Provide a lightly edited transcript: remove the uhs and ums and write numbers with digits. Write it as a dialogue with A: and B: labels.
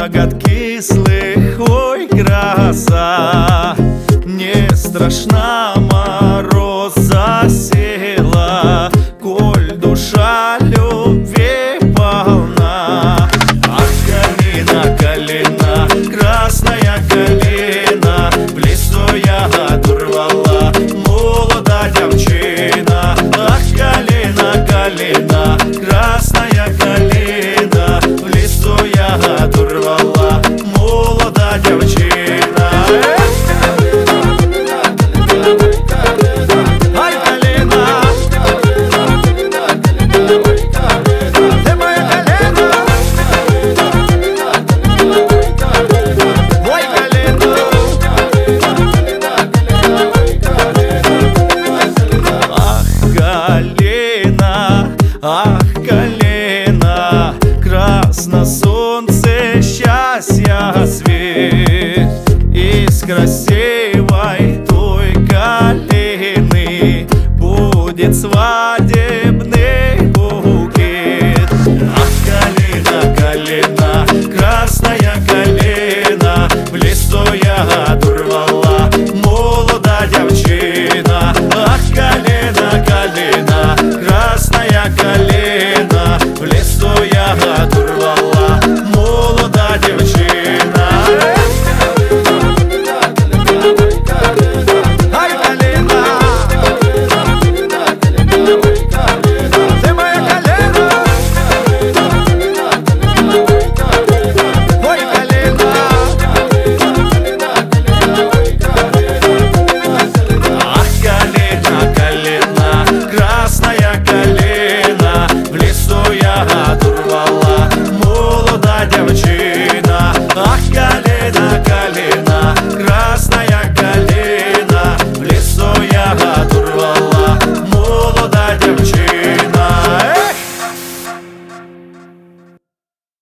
A: ягод кислых, ой, гроза. Не страшна мороз засела, коль душа любви полна. Ах, калина, калина, красная калина, в лесу ягоду рвала молода девчина. Ах, калина, калина, красная калина, в лесу ягоду рвала молода девчина. Ах, калина, красно солнце, счастья свет, искра сеть.